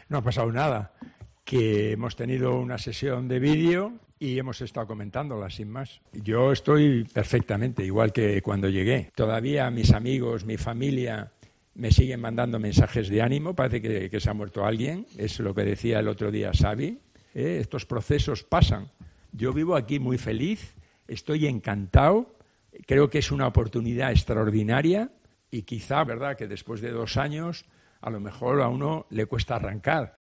No ha pasado nada, que hemos tenido una sesión de vídeo y hemos estado comentándola sin más. Yo estoy perfectamente, igual que cuando llegué. Todavía mis amigos, mi familia me siguen mandando mensajes de ánimo, parece que se ha muerto alguien, es lo que decía el otro día Xavi. Estos procesos pasan. Yo vivo aquí muy feliz, estoy encantado, creo que es una oportunidad extraordinaria y quizá, ¿verdad?, que después de 2 años a lo mejor a uno le cuesta arrancar.